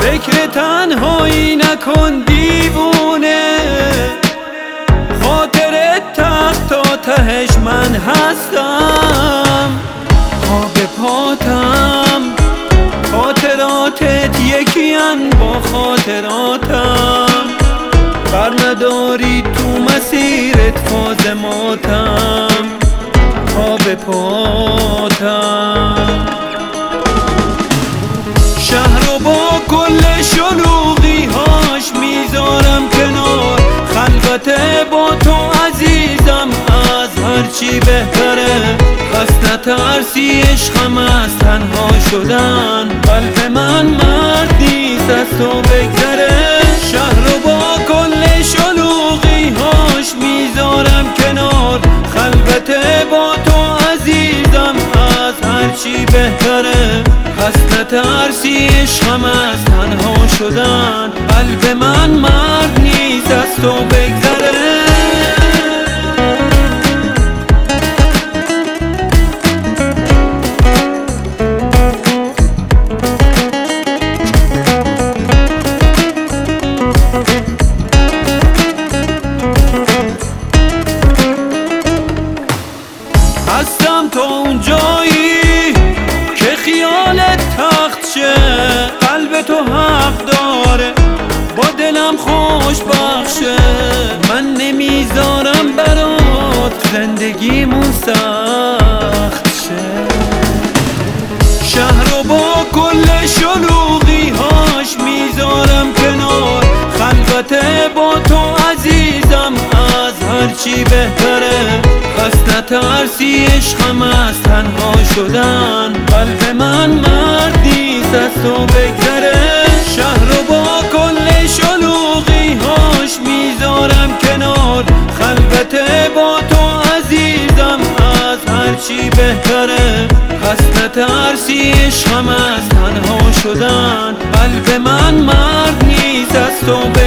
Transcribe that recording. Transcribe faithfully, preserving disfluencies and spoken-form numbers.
فکر تنهایی نکن دیوونه، خاطر تخت تا تهش من هستم. پا به پاتم خاطراتت یکیان با خاطراتم، بر نداری تو مسیرت فاز ماتم. پا به پاتم شهر رو با کل شلوغی هاش میذارم کنار، خلوت با تو عزیزم از هرچی بهتره. پس نترسی عشقم از تنها شدن، قلب من مرد نیست از تو بگذره. شهر رو با کل شلوغی هاش میذارم کنار، خلوت با تو عزیزم از هرچی بهتره. پس نترسی عشقم از تنها شدن، قلب من مرد نیست از تو بگذره. هستم تا اون جایی که خیالت تخت شه، قلب تو حق داره با دلم خوش بخشه. من نمیذارم برات زندگیمون سخت شه. شهر رو با کل شلوغی هاش میذارم کنار، خلوت با تو عزیزم از هرچی بهتره. پس نترسی عشقم از تنها شدن، قلب من مرد نیست از تو بگذره. شهر رو با کل شلوغی هاش میذارم کنار، خلوت با تو عزیزم از هرچی بهتره. پس نترسی عشقم از تنها شدن، قلب من مرد نیست از تو بگذره.